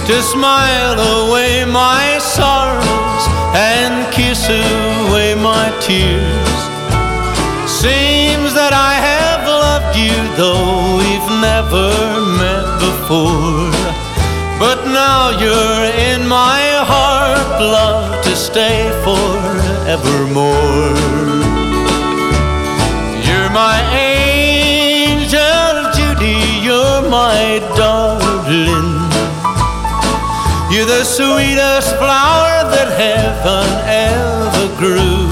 to smile away my sorrows and kiss away my tears. Seems that I have loved you, though we've never met before. But now you're in my heart, love, to stay forevermore. You're my angel, Judy, you're my darling. You're the sweetest flower that heaven ever grew.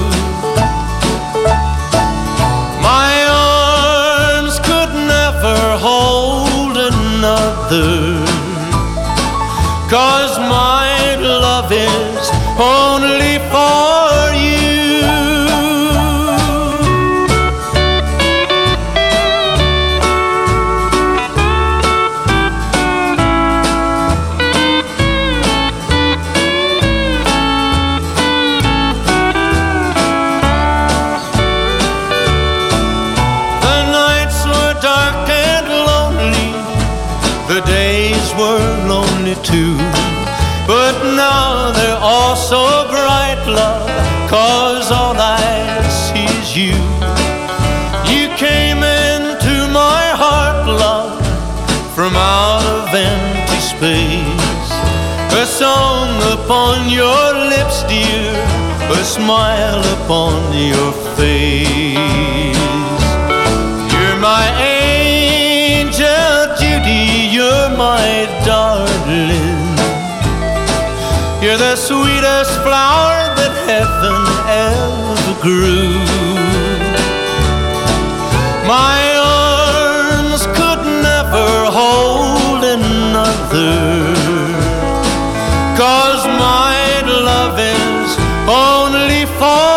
My arms could never hold another, 'cause my love is only for you. The days were lonely too, but now they're all so bright, love, 'cause all I see is you. You came into my heart, love, from out of empty space. A song upon your lips, dear, a smile upon your face. You're my angel, Judy, you're my darling. You're the sweetest flower that heaven ever grew. My arms could never hold another, 'cause my love is only for